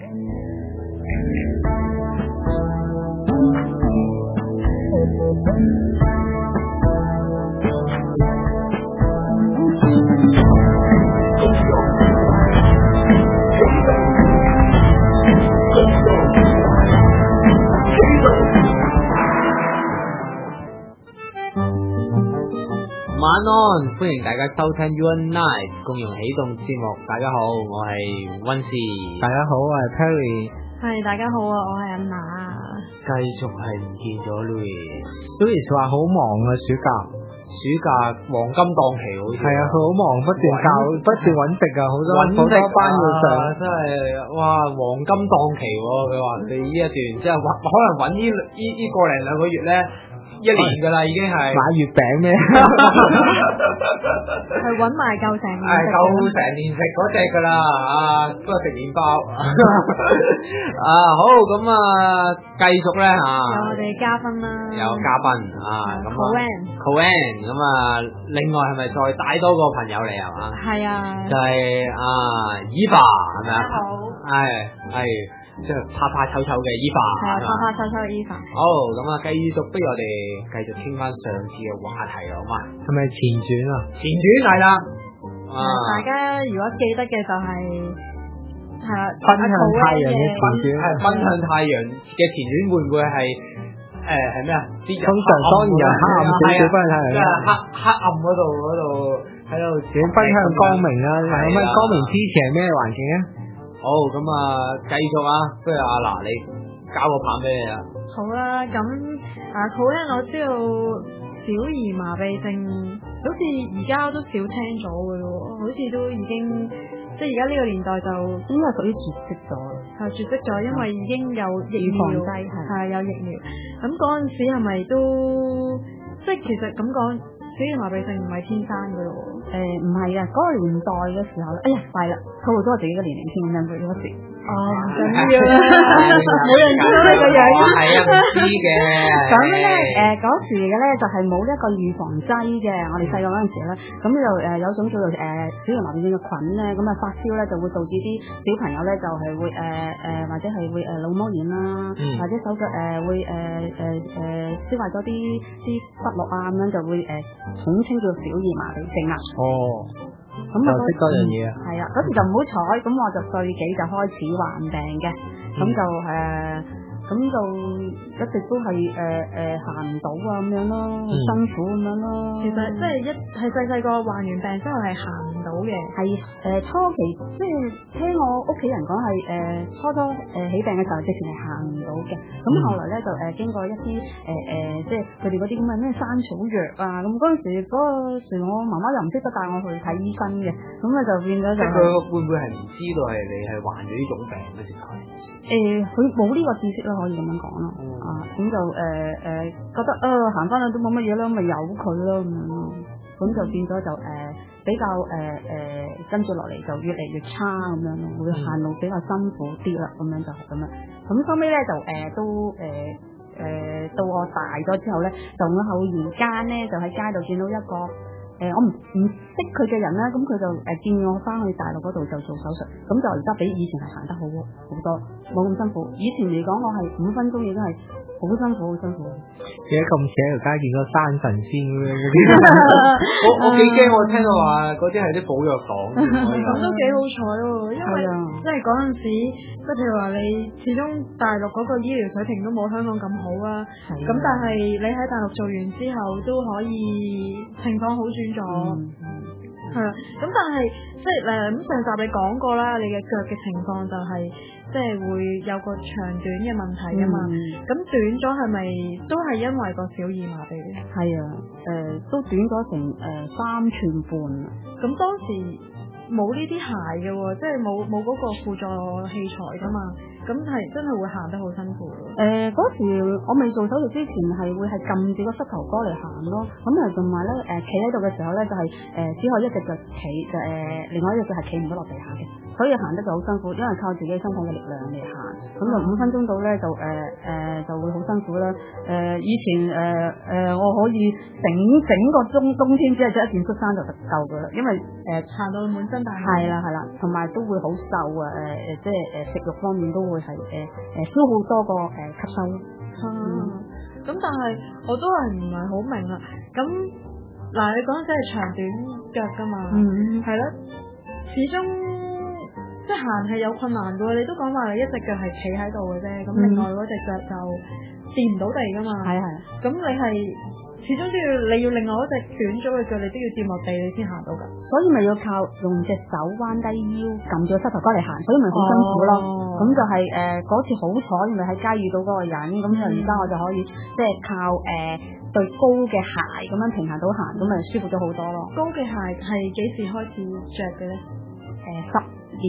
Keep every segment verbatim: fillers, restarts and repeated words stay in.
晚安，歡迎大家收聽 Your Night 共融起動節目。大家好，我係溫士。 大家好，我係 Perry。 係大家好啊，我係阿娜。 繼續係唔見咗 Louis。Louis 話好忙啊，暑假， 暑假黃金檔期好似。 係啊，佢好忙，不斷教，不斷揾食啊，好多好多班要上， 真係哇黃金檔期喎！佢話你呢一段即係可能揾呢呢呢個零兩個月咧。一年噶啦，已經係買月餅咩？ 係揾埋夠成年， 係夠成年食嗰隻噶啦，啊，都係食麵包啊，好咁啊，繼續咧嚇， 有我哋嘉賓啦， 有嘉賓啊，咁啊 Coen，Coen 咁啊，另外係咪再帶多個朋友嚟係嘛？ 係啊， 就係啊 Eva 係咪啊？ 大家好， 係係。即係怕怕醜醜嘅 Eva， 係啊，怕怕醜醜嘅 Eva。 好，咁啊，繼續，不如我哋繼續傾翻上次嘅話題好嘛？ 係咪前傳啊？ 前傳係啦，啊， 大家如果記得嘅就係係啊， 奔向太陽嘅前傳， 係奔向太陽嘅前傳會唔會係誒係咩啊？ 通常當然有黑暗少少奔向太陽， 即係黑黑暗嗰度嗰度喺度點奔向光明啊？咁啊，光明之前係咩環境啊？ 好，咁啊，繼續啊，不如阿娜你交個棒俾你啊。 好啦，咁啊 Coen 我知道小兒麻痹症，好似而家都少聽咗嘅咯，好似都已經即係而家呢個年代就應該屬於絕跡咗，係絕跡咗，因為已經有疫苗，係有疫苗。咁嗰陣時係咪都即係其實咁講？小兒麻痹症唔係天生嘅咯， 誒唔係啊，嗰、那個年代嘅時候咧，哎呀弊啦，透露咗我自己嘅年齡先咁樣嗰時。 哦，唔緊要啦，冇人知道你個樣。 係啊，唔知嘅。 咁咧誒嗰時嘅咧就係冇一個預防劑嘅，我哋細個嗰陣時咧，咁就誒有種叫做誒小兒麻痹症嘅菌咧，咁啊發燒咧就會導致啲小朋友咧就係會誒誒或者係會誒腦膜炎啦，或者手腳誒會誒誒誒消化咗啲啲骨骼啊咁樣就會誒。統稱叫小兒麻痹症啊！ 哦，咁就識多樣嘢啊！ 係啊，嗰時就唔好彩，咁我就歲幾就開始患病嘅，咁、嗯、就誒，咁、呃、就一直都係誒誒行唔到啊咁樣咯，好、嗯、辛苦咁樣咯。 其實即係一係細細個患完病之後係行唔到嘅， 係誒、呃、初期即係聽我屋企人講係誒初初誒起病嘅時候，直情係行唔到嘅。咁、嗯、後來咧就誒、呃、經過一啲誒誒即係佢哋嗰啲咁嘅咩山草藥啊，咁嗰陣時嗰個時我媽媽又唔識得帶我去睇醫生嘅，咁咧就變咗就佢會唔會係唔知道係你係患咗呢種病嘅時候？ 誒，佢冇呢個知識啦，可以咁樣講咯。嗯、啊，咁就誒誒、呃呃、覺得啊行翻去都冇乜嘢啦，咪由佢咯咁樣咯。咁就變咗就誒、呃、比較誒誒、呃、跟住落嚟就越嚟越差咁樣咯，會行路比較辛苦啲啦，咁樣就係咁樣。咁後尾咧就誒、呃、都誒誒、呃呃、到我大咗之後咧，就我偶然間咧就喺街度見到一個。誒、呃，我唔唔識佢嘅人啦，咁佢就誒、呃、建議我翻去大陸嗰度就做手術，咁就而家比以前係行得好好多，冇咁辛苦。以前嚟講，我係五分鐘已經係好辛苦，好辛苦。 而家咁似喺條街見到山神仙咁樣嗰啲， 我我幾驚，我聽到話嗰啲係啲保藥黨， 咁都幾好彩喎，因為即係嗰陣時，即係譬如話你始終大陸嗰個醫療水平都冇香港咁好啊，咁但係你喺大陸做完之後都可以情況好轉咗，係啊，咁但係即係誒咁上集你講過啦，你嘅腳嘅情況就係、是、即係會有個長短嘅問題啊嘛，咁、嗯、短咗係咪都係因為個小兒麻痹咧？ 係啊，誒、呃、都短咗成誒、呃、三寸半啊， 咁當時冇呢啲鞋嘅喎，即係冇冇嗰個輔助器材噶嘛，咁係真係會行得好辛苦。 誒、呃，嗰時我未做手術之前係會係撳住個膝頭哥嚟行咯，咁啊同埋咧誒企喺度嘅時候咧就係、是、誒、呃、只可以一隻腳企，就誒、呃、另外一隻腳係企唔到落地下嘅，咁所以行得就好辛苦，因為靠自己身體嘅力量嚟行，咁就五分鐘到咧就誒誒、呃呃、就會好辛苦啦。誒、呃、以前誒誒、呃呃、我可以整整個冬冬天只係着一件恤衫就夠噶啦，因為誒行、呃、到滿身大汗。 係啦係啦，同埋都會好瘦啊！誒、呃、誒即係誒食慾方面都會係誒誒消耗多過誒、呃、吸收。 咁、嗯嗯、但係我都係唔係好明啦。咁嗱，你講真係長短腳噶嘛？ 嗯， 係咯，始終即係行係有困難噶。你都講話你一隻腳係企喺度嘅啫，咁、嗯、另外嗰隻腳就掂唔到地噶嘛。係係。咁你係始終都要你要另外嗰隻短咗嘅腳，你都要掂落地你先行到噶。 所以咪要靠用隻手彎低腰撳住個膝頭哥嚟行，所以咪好辛苦咯。咁、哦、就係誒嗰次好彩，咪喺街遇到嗰個人，咁就而家我就可以即係靠誒。呃對高嘅鞋咁樣平衡到行，咁咪舒服咗好多咯。 高嘅鞋係幾時開始着嘅咧？ 誒、呃，十年、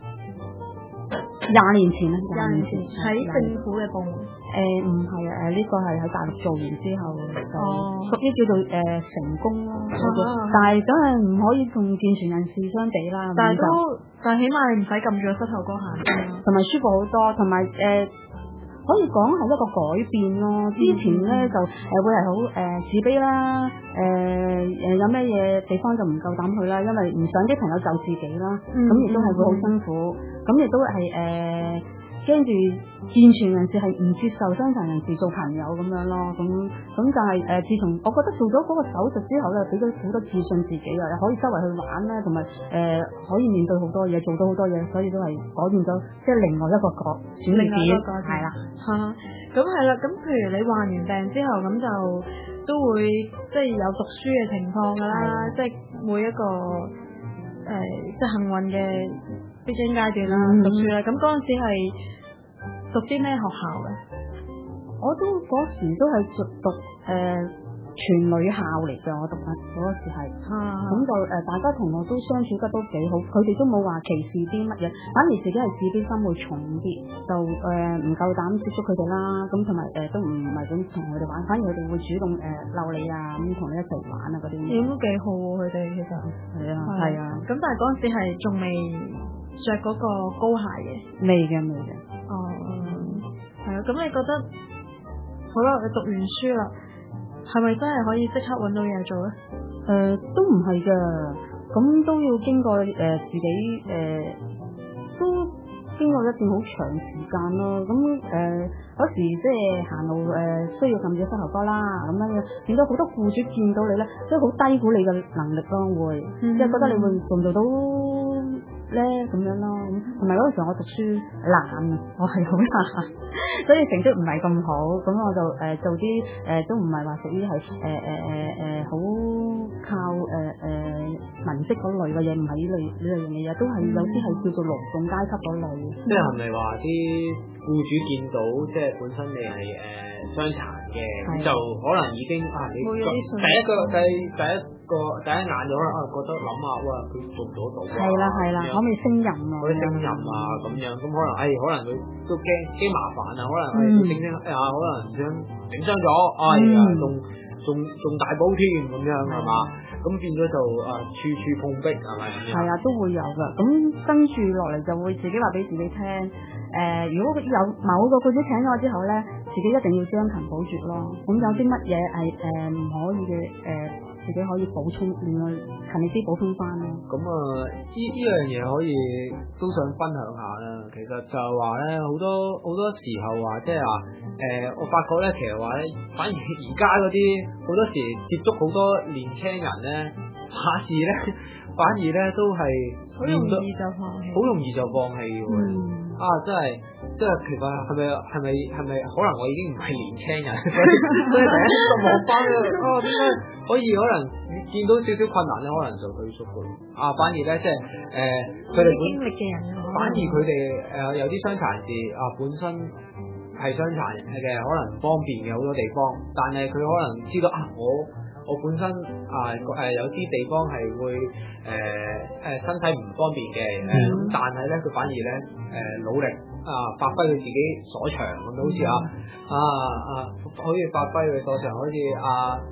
廿年前啦，廿年前喺政府嘅部門。 誒、呃，唔係啊，誒、呃，呢、這個係喺大陸做完之後就屬於叫做誒、呃、成功咯。啊、但係梗係唔可以同健全人士相比啦。 但係都，但係起碼你唔使撳住個膝頭哥行啫嘛。 同埋舒服好多，同埋誒。可以講係一個改變咯。之前咧就誒會係好誒自卑啦，誒、呃、誒有咩嘢地方就唔夠膽去啦，因為唔想啲朋友就自己啦。咁亦都係會好辛苦，咁亦都係誒驚住健全人士係唔接受傷殘人士做朋友咁樣咯。咁咁就係、是、誒、呃，自從我覺得做咗嗰個手術之後咧，俾咗好多自信自己啊，可以周圍去玩咧，同埋誒可以面對好多嘢，做到好多嘢，所以都係改變咗，即係另外一個角轉捩點，係啦。 嚇，咁係啦，咁譬如你患完病之後，咁就都會即係有讀書嘅情況㗎啦，即係每一個誒、呃、即係幸運嘅必經階段啦，嗯、讀書啦。咁嗰陣時係讀啲咩學校嘅？ 我都嗰時都係讀讀誒。呃全女校嚟嘅，我讀緊嗰時係，咁、啊、就誒、呃、大家同學都相處得都幾好，佢哋都冇話歧視啲乜嘢，反而自己係自卑心會重啲，就誒唔夠膽接觸佢哋啦，咁同埋誒都唔係咁同佢哋玩，反而佢哋會主動誒鬧、呃、你啊，咁同你一齊玩啊嗰啲。 咁都幾好喎，佢哋其實係啊係啊，咁、 啊、但係嗰陣時係仲未着嗰個高鞋嘅， 未嘅未嘅。 哦，係啊，咁你覺得好啦，你讀完書啦。係咪真係可以即刻揾到嘢做咧？ 誒、呃，都唔係嘅，咁都要經過誒、呃、自己誒、呃，都經過一段好長時間咯。咁誒嗰時即係行路誒、呃，需要撳住膝頭哥啦，咁樣變咗好多僱主見到你咧，即係好低估你嘅能力咯，會即係、嗯、覺得你會做唔做到咧咁樣咯。同埋嗰陣時我讀書懶，我係好懶。所以成績唔係咁好，咁我就誒、呃、做啲誒、呃、都唔係話屬於係誒誒誒誒好靠誒誒、呃、文職嗰類嘅嘢，唔係呢類呢類型嘅嘢，都係有啲係叫做勞動階級嗰類。 即係係咪話啲僱主見到即係本身你係誒傷殘嘅，咁、呃、就可能已經啊你第一個第第一個第一眼就可能啊覺得諗下哇佢做唔做到啊？ 係啦係啦，可唔可以升任啊？ 可以升任啊咁樣，咁可能誒、哎、可能佢都驚驚麻煩啊，可能誒整整啊可能想整傷咗，哎呀仲仲仲大煲添咁樣係嘛？咁變咗就啊處處碰壁係咪？係啊，都會有噶。咁跟住落嚟就會自己話俾自己聽，誒、呃、如果有某個僱主請咗我之後咧，自己一定要將勤補拙咯。咁有啲乜嘢係誒唔可以嘅誒？呃自己可以補充，另外勤力啲補充翻咯。 咁啊，呢呢樣嘢可以都想分享下啦。其實就係話咧，好多好多時候話，即係話誒，我發覺咧，其實話咧，反而而家嗰啲好多時接觸好多年輕人咧，反而咧，反而咧都係好容易就放棄， 好容易就放棄嘅喎。嗯啊，真係，即係其實係咪係咪係咪可能我已經唔係年輕人，所以所以第一個望翻咧，啊點解可以可能見到少少困難咧，可能就退縮嘅。啊，反而咧即係誒，佢哋本經歷嘅人， 反而佢哋誒有啲傷殘人士啊，本身係傷殘嘅，可能方便嘅好多地方，但係佢可能知道啊，我。我本身啊誒、呃、有啲地方係會誒誒、呃、身體唔方便嘅誒，咁、呃、但係咧佢反而咧誒、呃、努力啊發揮佢自己所長咁，好似啊啊啊可以發揮佢所長，好似啊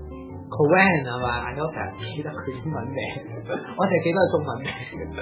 Coen 係嘛？我成日記得佢英文名，我淨係記得佢中文名。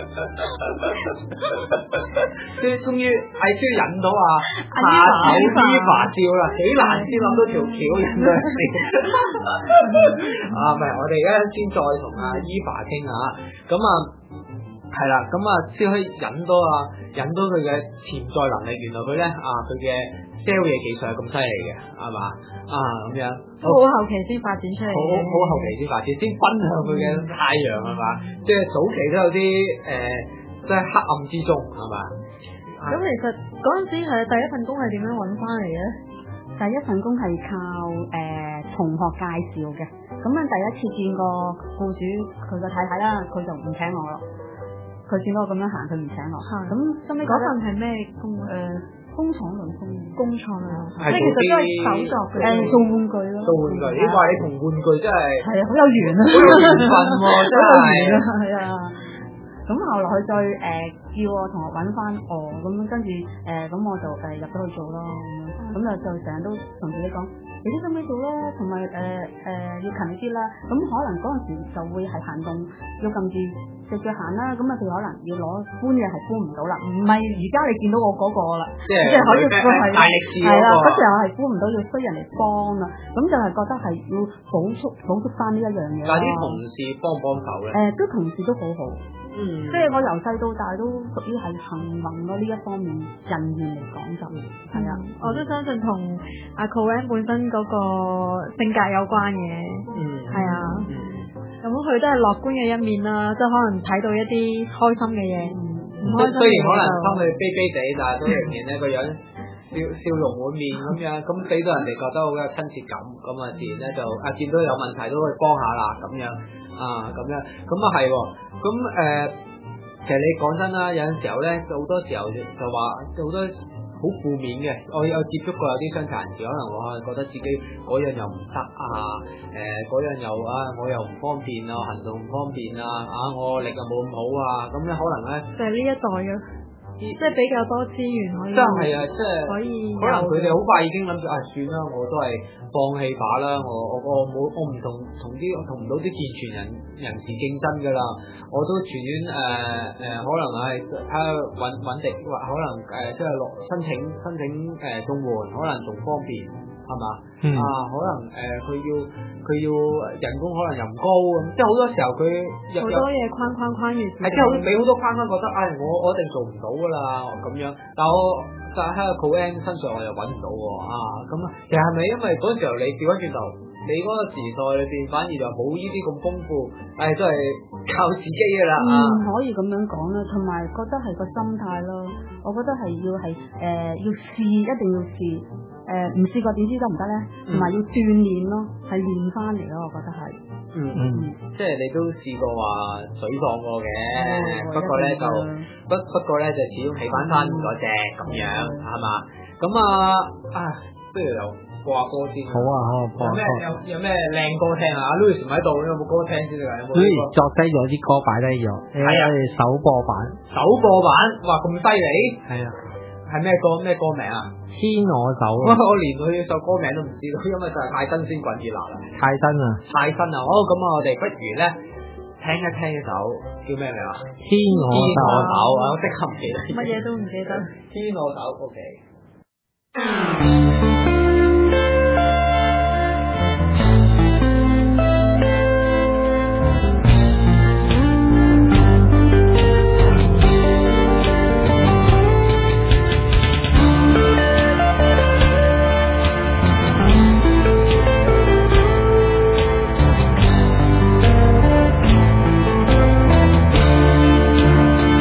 即係終於係終於引到啊下手依法照啦，幾難先諗到條橋引到嚟。啊，唔係，我哋而家先再同阿依法傾下，咁啊係啦，咁啊先可以引到啊引到佢嘅潛在能力。原來佢咧啊佢嘅 sell 嘢技術係咁犀利嘅，係嘛啊咁樣。 好後期先發展出嚟， 好好後期先發展，先分享佢嘅太陽係嘛，即係早期都有啲誒，即係黑暗之中係嘛。 咁其實嗰陣時係第一份工係點樣揾翻嚟嘅？ 第一份工係靠誒、呃、同學介紹嘅，咁樣第一次見個僱主佢個太太啦，佢就唔請我咯。佢見到我咁樣行，佢唔請我。咁後尾嗰份係咩工？誒、呃， 工廠輪工， 工廠輪， 係即係其實都係手作嘅。 誒，做玩具咯。 做玩具，你話你同玩具真係係啊，好有緣啊， 好有緣分喎，真係。 係啊。咁後來佢再誒、呃、叫我同學揾翻我，咁跟住誒咁我就誒入咗去做咯，咁樣咁就就成日都同自己講，你啲咁樣做啦，同埋誒誒要勤力啲啦。咁可能嗰陣時就會係行動要撳住隻腳行啦，咁啊佢可能要攞搬嘢係搬唔到啦，唔係而家你見到我嗰個啦， 即係即係可以係大力士嗰個。 係啦，嗰時候係搬唔到，要需人嚟幫啦，咁就係覺得係要補足補足翻呢一樣嘢。 但係啲同事幫唔幫手咧？ 誒、呃，都同事都好好。 嗯， 即係我由細到大都屬於係幸運咯，呢一方面人緣嚟講就係啊， 我都相信同阿 Coen 本身嗰個性格有關嘅， 嗯， 係啊，咁佢都係樂觀嘅一面啦，即係可能睇到一啲開心嘅嘢，唔開心雖然可能就心裏悲悲地，但係都仍然咧個樣笑笑容滿面咁樣，咁俾到人哋覺得好有親切感，咁啊自然咧就啊見到有問題都會幫下啦咁樣。啊咁樣，咁啊係喎，咁誒、呃，其實你講真啦，有陣時候咧，好多時候就話好多好負面嘅，我有接觸過有啲傷殘人士，可能我係覺得自己嗰樣又唔得啊，誒、呃、嗰樣又啊，我又唔方便啊，行動唔方便啊，啊我力又冇咁好啊，咁咧可能咧就係呢一代嘅。即係比較多資源可以， 真係啊！即係可以， 可能佢哋好快已經諗住啊，算啦，我都係放棄把啦，我我我冇我唔同同啲同唔到啲健全人人士競爭㗎啦，我都全院誒誒，可能係睇下揾揾地，或可能誒即係落申請申請誒綜援，可能仲方便係嘛？ 嗯、 啊，可能誒佢、呃、要佢要人工可能又唔高咁，即係好多時候佢好多嘢框框框住， 係即係俾好多框框覺得，唉、哎，我我一定做唔到㗎啦咁樣。但我但喺個 Coen 身上我又揾唔到喎啊！咁其實係咪因為嗰陣時候你調翻轉頭，你嗰個時代裏邊反而就冇呢啲咁豐富，誒都係靠自己㗎啦啊！ 嗯，可以咁樣講啦，同埋覺得係個心態咯。我覺得係要係誒、呃、要試，一定要試。誒唔試過點知得唔得咧？同埋、嗯、要鍛鍊咯，係練翻嚟咯。我覺得係。 嗯嗯，即係你都試過話水放過嘅，嗯、不過咧就不不過咧就始終起翻翻嗰隻咁樣係嘛？咁啊啊，不如又播下歌先。 好啊好啊，播下歌。 有咩有有咩靚歌聽啊？Louis 唔喺度，有冇歌聽先㗎？有冇 ？Louis 作低咗啲歌擺低咗，係啊，首播版。 首播版，哇咁犀利！ 係啊。 係咩歌咩歌名啊？ 牽我手啊！ 我連佢首歌名都唔知道，因為就係太新鮮滾熱辣啦。 太新啊！ 太新啊！好，咁我哋不如咧聽一聽一首叫咩名啊？ 牽我手啊！我即刻唔記得。 乜嘢都唔記得。 牽我手 ，OK。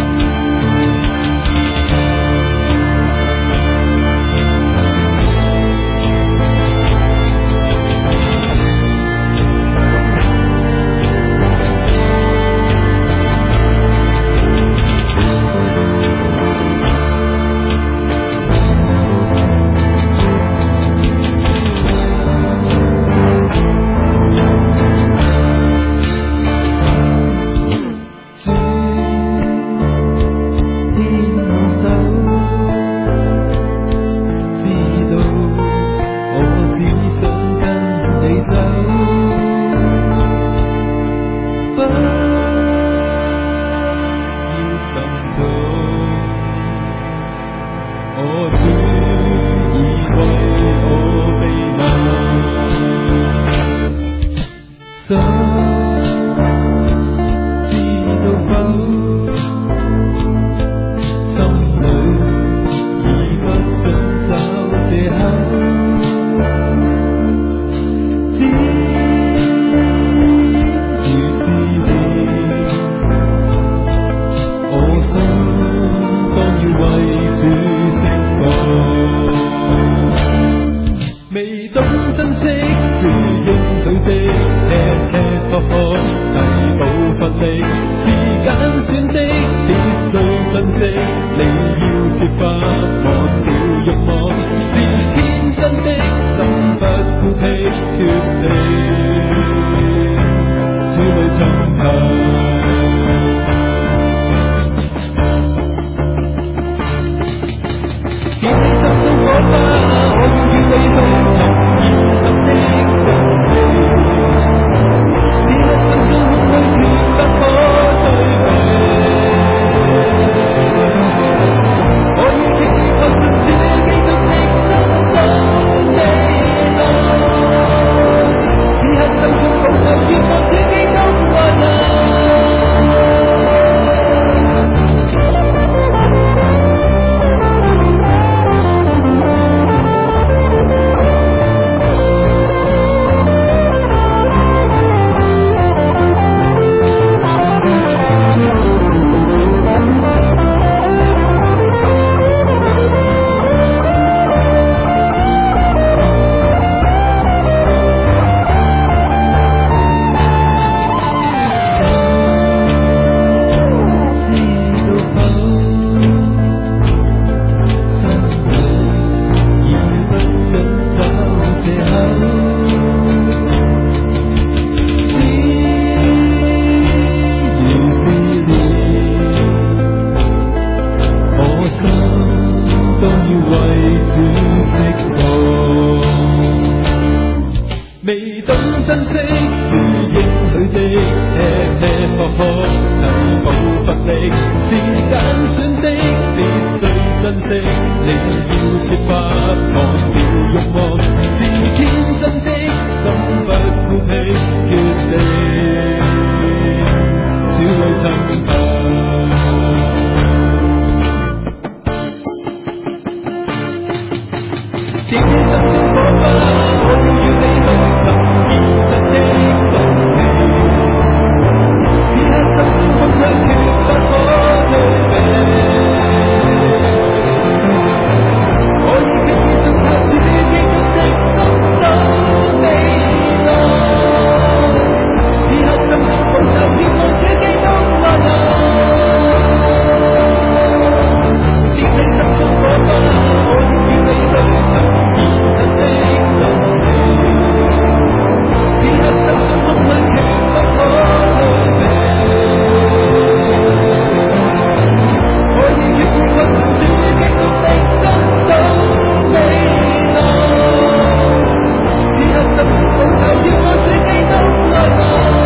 牽為主釋放。未懂珍惜主應許的，吃吃喝喝替補乏力，是揀選的，必須珍惜。你要設法忘掉慾望，是天真的，心不孤僻，決定小旅行吧。自己心中火花，我要你去尋現實的真理。此刻心中空虛，缺乏可對比。我已經遇上太子，經歷得到未來。此刻心中放手，要愛主基督愛人。自己心中火花，我要你去尋現實的真理。此刻心中空虛，缺乏可對比。我已決意困住主基督的得到未來。此刻心中放手，要愛主基督愛我。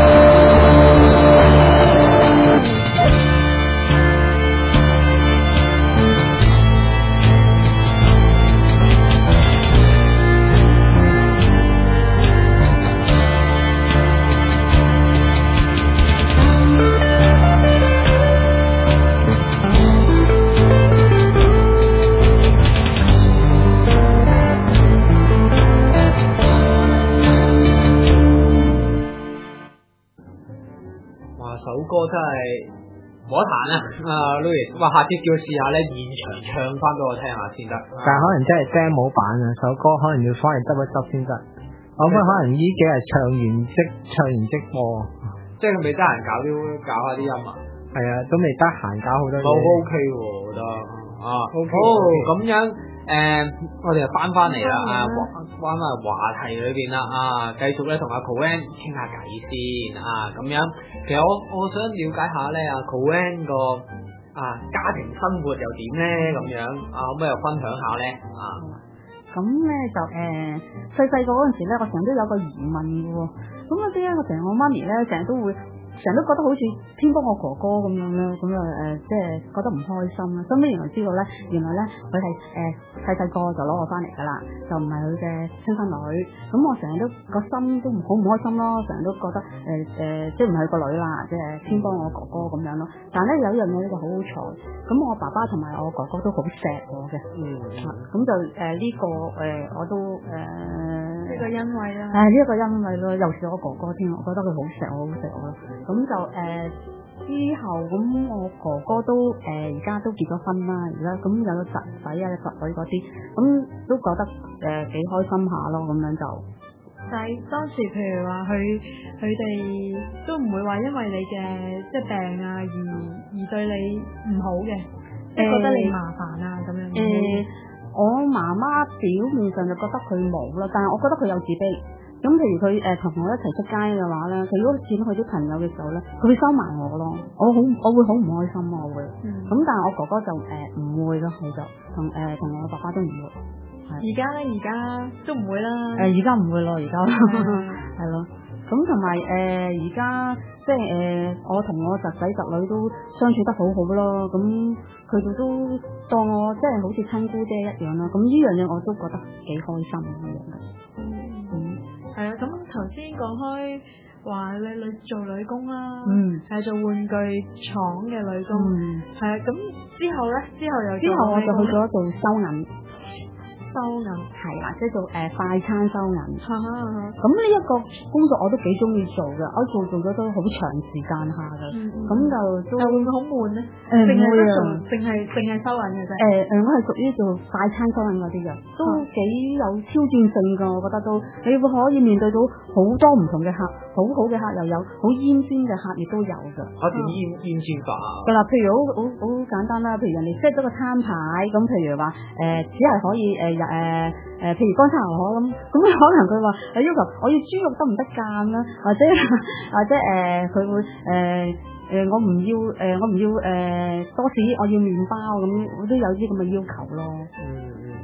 哇！首歌真係冇得彈啊！啊 Louis，哇！下次叫佢試下咧，現場唱翻俾我聽下先得。 但係可能真係 demo 版啊，首歌可能要翻嚟執一執先得。我覺得可能呢幾日唱完即唱完即播， 即係佢未得閒搞啲搞下啲音啊。 係啊，都未得閒搞好多嘢。 都 OK 喎，我覺得啊。 OK 好咁樣誒，我哋就翻翻嚟啦啊，翻翻話題裏邊啦啊，繼續咧同阿 Coen 傾下偈先啊，咁樣。其實我我想了解下咧，阿 Coen 個啊家庭生活又點咧咁樣啊，可唔可以又分享下咧啊？ 咁咧就誒細細個嗰陣時咧，我成日都有個疑問嘅喎。咁嗰啲咧，我成日我媽咪咧，成日都會成日都覺得好似偏幫我哥哥咁樣咧，咁啊誒，即係覺得唔開心啦。後尾原來知道咧，原來咧佢係誒細細個就攞我翻嚟噶啦，就唔係佢嘅親生女。咁我成日都個心都好唔開心咯，成日都覺得誒誒、呃呃，即係唔係佢個女啦，即係偏幫我哥哥咁樣咯。但係咧有一樣嘢咧就好好彩，咁我爸爸同埋我哥哥都好錫我嘅，嗯，咁就誒呢、呃這個誒、呃、我都誒呢個欣慰啦， 誒呢一個欣慰咯，尤其是我哥哥添，我覺得佢好錫我，好錫我咯。咁就誒、呃、之後咁，我哥哥都誒而家都結咗婚啦，而家咁有個侄仔啊、侄女嗰啲，咁都覺得誒幾、呃、開心下咯，咁樣就。 但係當時譬如話佢佢哋都唔會話因為你嘅即係病啊而而對你唔好嘅，即係、呃、覺得你麻煩啊咁樣。誒、 呃，我媽媽表面上就覺得佢冇啦，但係我覺得佢有自卑。咁譬如佢誒同我一齊出街嘅話咧，佢如果見到佢啲朋友嘅時候咧，佢會收埋我咯，我好我會好唔開心啊，我會。咁、嗯、但係我哥哥就誒唔、呃、會咯，佢就同誒同我爸爸都唔會。 而家咧，而家都唔會啦。 誒、呃，而家唔會咯，而家係咯。咁同埋誒，而家即係誒，我同我侄仔侄女都相處得好好咯。咁佢哋都當我即係好似親姑姐一樣啦。咁呢樣嘢我都覺得幾開心咁樣嘅。嗯， 係啊。咁頭先講開話你女做女工啦， 嗯， 係做玩具廠嘅女工， 嗯， 係啊。咁之後咧，之後又之後我就去咗做收銀。收銀係啦，即係做誒、呃、快餐收銀。咁呢一個工作我都幾中意做嘅，我做做咗都好長時間下嘅。咁、嗯嗯、就都會唔會好悶咧？誒唔會啊，淨係淨係收銀嘅啫。誒誒、呃，我係屬於做快餐收銀嗰啲嘅，都幾有挑戰性㗎。我覺得都你會可以面對到好多唔同嘅客，好好嘅客又有，好煙鮮嘅客亦都有㗎。 啊點煙煙鮮法啊？ 嗱，譬如好好好簡單啦，譬如人哋 set 咗個餐牌，咁譬如話誒、呃、只係可以誒。呃誒誒、呃，譬如乾炒牛河咁，咁可能佢話誒要求我要豬肉得唔得間啦，或者或者誒佢、呃、會誒誒、呃、我唔要誒、呃、我唔要誒、呃、多士，我要麵包咁，我都有啲咁嘅要求咯。嗯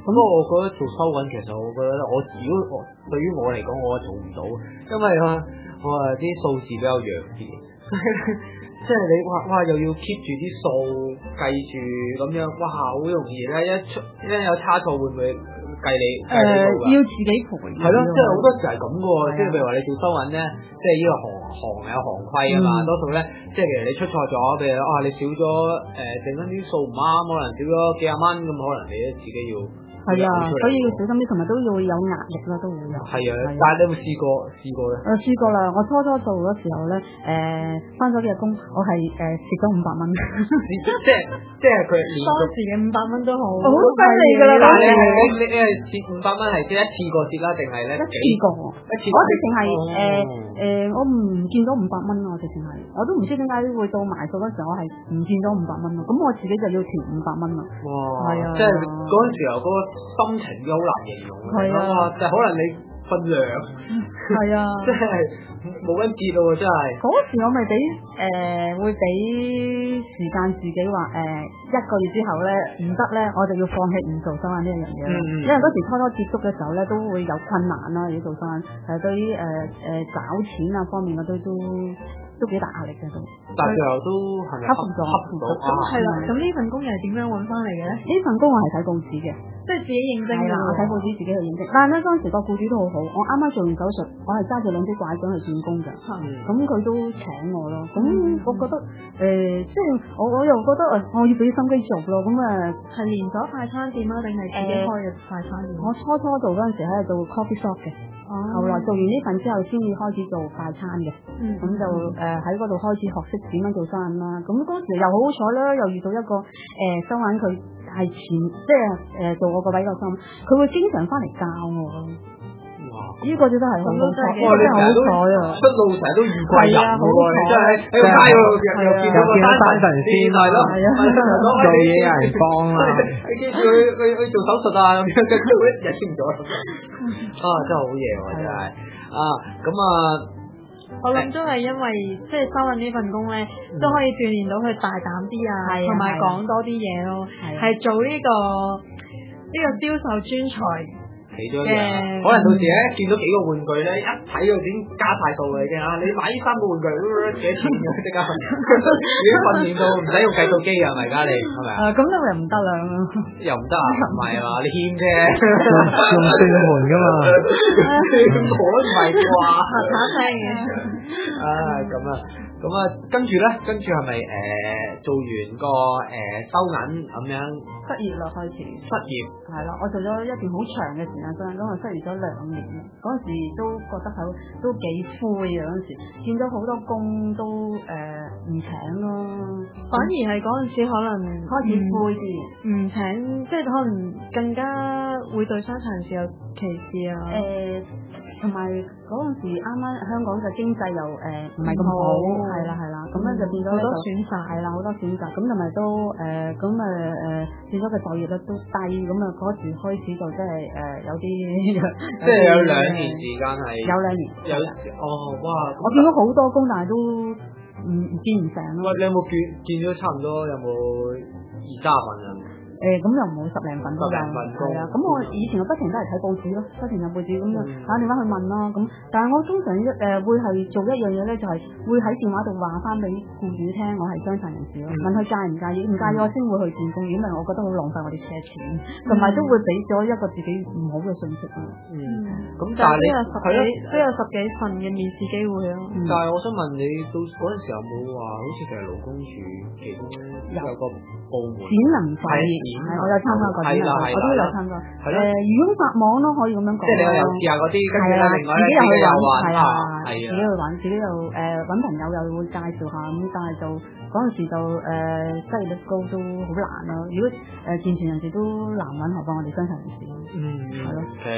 不過我覺得做收銀其實我覺得我如果我對於我嚟講我做唔到，因為啊我啊啲數字比較弱啲，所以即係你哇哇又要 keep 住啲數計住咁樣，哇好容易咧一出一有差錯會唔會計你計你到㗎？ 要自己賠。 係咯，即係好多時係咁嘅喎，即係譬如話你做收銀咧，即係呢個行行有行規啊嘛，多數咧即係其實你出錯咗，譬如啊你少咗誒整緊啲數唔啱，可能少咗幾廿蚊咁，可能你都自己要。 係啊，所以要小心啲，同埋都要有壓力啦，都會有。 係啊，但係你有冇試過試過咧？ 我試過啦，我初初做嗰時候咧，誒翻咗幾日工，我係誒蝕咗五百蚊。 即係即係佢連當時嘅五百蚊都好好犀利㗎啦！ 但係嗰時你你你係蝕五百蚊係即係一次過蝕啦，定係咧一次過？ 一次過我直情係誒誒，我唔見咗五百蚊咯，我直情係，我都唔知點解會到埋數嗰時候，我係唔見咗五百蚊咯。咁我自己就要填五百蚊啦。 哇！ 係啊， 即係嗰陣時候嗰個心情都好難形容嘅。 係啊， 就可能你份糧係啊， 即係冇跟節咯喎，真係。 嗰時我咪俾誒會俾時間自己話誒、呃、一個月之後咧唔得咧，我就要放棄唔做收銀呢一樣嘢。嗯、因為嗰時初初接觸嘅時候咧，都會有困難啦，要做收銀，誒對於誒誒找錢啊方面我都都都幾大壓力嘅都。 但係最後都係咪克服咗？克服咗。 咁係啦，咁呢份工又係點樣揾翻嚟嘅咧？ 呢份工我係睇報紙嘅。 即係自己認證㗎啦， 我睇報紙自己去認證。但係咧，當時個僱主都好好，我啱啱做完手術，我係揸住兩支拐杖去見工㗎。咁佢、嗯、都請我咯。咁、嗯、我覺得誒、呃，即係我我又覺得誒，我要俾心機做咯。咁誒係連鎖快餐店啊，定係自己開嘅快餐店？ 我初初做嗰陣時喺度做 coffee shop 嘅，哦、後來做完呢份之後，先至開始做快餐嘅。咁、嗯、就誒喺嗰度開始學識點樣做生意啦。咁嗰時又好好彩啦，又遇到一個誒、呃、收銀佢。係前即係誒、呃、做我個位個心，佢會經常翻嚟教我咯。哇！呢個真係好好彩，真係好彩啊！ 出路成日都遇貴人喎，你真係喺個街度又見到個單神仙，係咯， 做嘢有人幫啦。 你記住佢佢佢做手術啊咁樣，佢一日先唔咗。啊！真係好嘢喎，真係啊！咁啊〜 我諗都係因為即係收緊呢份工咧，嗯、都可以鍛煉到佢大膽啲啊，同埋講多啲嘢咯，係做呢、呢個呢、呢個銷售專才。 其中一樣，可能到時咧見到幾個玩具咧，一睇就已經加晒數嘅啫啊！你買呢三個玩具幾多錢嘅即刻，已經訓練到唔使用計數機啊，係咪而家你係咪啊？ 咁又唔得啦， 又唔得啊？唔係嘛？你欠啫， 用算盤噶嘛？ 我唔係啩？ 查查聲嘅。 啊咁啊！咁啊，跟住咧，跟住係咪誒做完個誒、呃、收銀咁樣失業啦？開始失業係啦，我做咗一段好長嘅時間收銀，咁我失業咗兩年啦。嗰陣時都覺得好都幾灰嘅，嗰陣時見咗好多工都誒唔、呃、請咯， 反而係嗰陣時可能開始灰啲，唔、 嗯、請即係可能更加會對傷殘人士有歧視啊。誒、 呃，同埋嗰陣時啱啱香港嘅經濟又誒唔係咁好。係啦係啦，咁咧、嗯、就變咗好多選擇，係啦好多選擇，咁同埋都誒咁誒誒變咗個就業率都低，咁啊嗰時開始就即係誒有啲即係有兩年時間係有兩年有哦哇！ 我見到好多工，但係都唔唔見唔成咯。 喂，你有冇見見咗差唔多有冇二三十份啊？ 誒咁又冇十零份都有，係啊。咁我以前我不停都係睇報紙咯，不停睇報紙咁樣打電話去問啦。咁但係我通常一誒會係做一樣嘢咧，就係會喺電話度話翻俾僱主聽，我係傷殘人士咯。問佢介唔介意，唔介意我先會去見工，因為我覺得好浪費我哋車錢，同埋都會俾咗一個自己唔好嘅信息咯。 嗯，咁但係你係咯，都有十幾份嘅面試機會咯。 但係我想問你，到嗰陣時有冇話好似其實勞工處其中有個部門展能發係，我有參加過， 係啦係啦， 我都有參加。係咯，誒，漁翁撒網咯，可以咁樣講。 即係你又試下嗰啲，跟住咧另外咧自己又去玩，係啊， 係啊， 自己去玩，自己又誒揾朋友又會介紹下咁，但係就嗰陣時就誒失業率高都好難咯。如果誒健全人士都難揾，何況我哋傷殘人士？ 嗯，係咯。誒，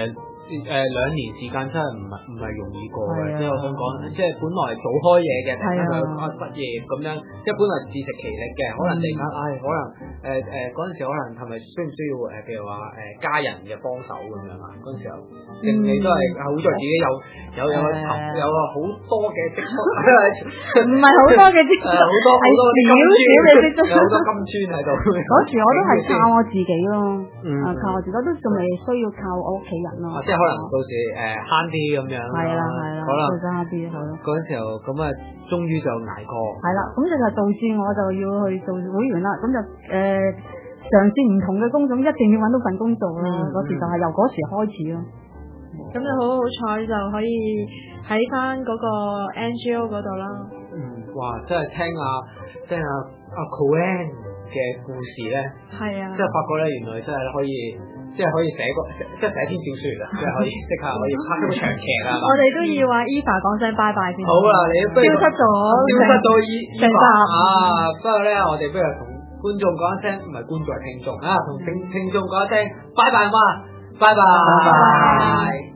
誒兩年時間真係唔係唔係容易過嘅， 係啊即係我想講，即係本來做開嘢嘅，突然間佢啊失業咁樣，即係本來自食其力嘅，可能突然間，唉，可能誒誒嗰陣時可能係咪需唔需要誒，譬如話誒家人嘅幫手咁樣啊？嗰陣時候，定你都係好在自己有有有個有個好多嘅積蓄， 唔係好多嘅積蓄， 好多好多啲金磚，有好多金磚喺度。 嗰時我都係靠我自己咯， 嗯啊靠我自己，我都仲未需要靠我屋企人咯。 即係可能到時誒慳啲咁樣。 係啦係啦， 可能慳啲係咯。 嗰陣時候咁啊，終於就捱過。 係啦，咁就就導致我就要去做會員啦。咁就誒嘗試唔同嘅工種，一定要揾到份工做啦。嗰時就係由嗰時開始咯。 咁就好好彩就可以喺翻嗰個 N G O 嗰度啦。 嗯，哇！真係聽阿聽阿阿 Coen 嘅故事咧， 係啊， 即係發覺咧，原來真係可以，即係可以寫個即係寫篇小説啊，即係可以即刻可以拍一個長劇啊！ 我哋都要話 Eva 講聲拜拜先。 好啦，你不如消失咗， 消失到依成集啊！不過咧，我哋不如同觀眾講一聲，唔係觀眾係聽眾啊，同聽聽眾講一聲拜拜嘛，拜拜。